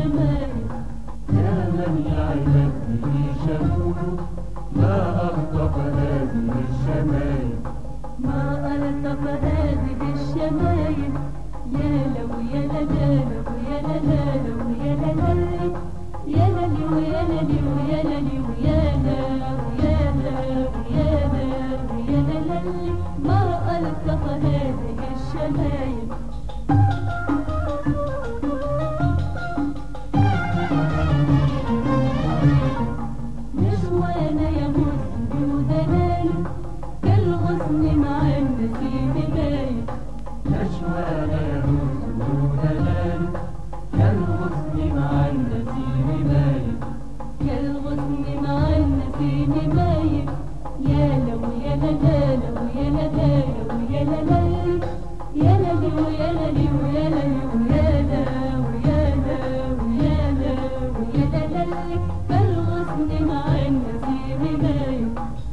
الشمايل. يا من يعلم به شمول ما ألطف هذه الشمايل. ما ألطف هذه الشمايل. يا لو يا لا لا لو يا لا لا لو يا لا لا يا لالي ويا لالي ويا لالي ويا لا ويا لا ويا لا ويا لا لالي. ما ألطف هذه الشمايل. نشوان يمس ودلال كالغصن مع النسيم باين. نشوان يمس ودلال كالغصن مع النسيم باين. كالغصن مع النسيم باين. يا لو يا لا لا لو يا لا لا لو يا لا لا يا لالي ويا لالي ويا لالي ويا لا ويا لا ويا لا ويا لا لالي. كالغصن مع النسيم باين.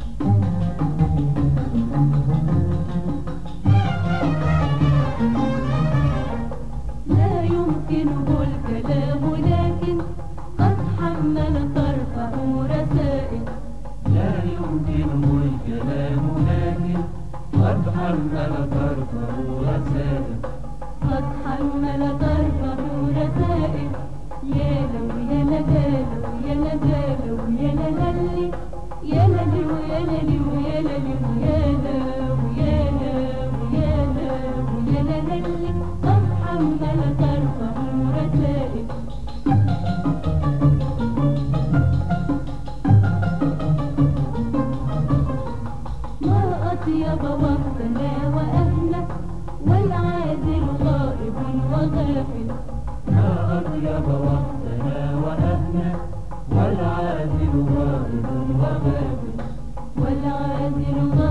لا يمكنه الكلام لكن قد حمل طرفه رسائل. لا يمكنه الكلام لكن قد حمل طرفه رسائل. قد حمل طرفه رسائل. يا لو يا لا لا لو يا لا لا لو يا لا لالي يا لالي ويا لالي ويا لالي ويا لا ويا لا ويا لا ويا لا لالي. قد حمل طرفه رسائل. ما أطيب وقتنا وأهله والعازل غائب وغافل. ما أطيب وقتنا وأهله والعازل غائب وغافل. والعازل غائب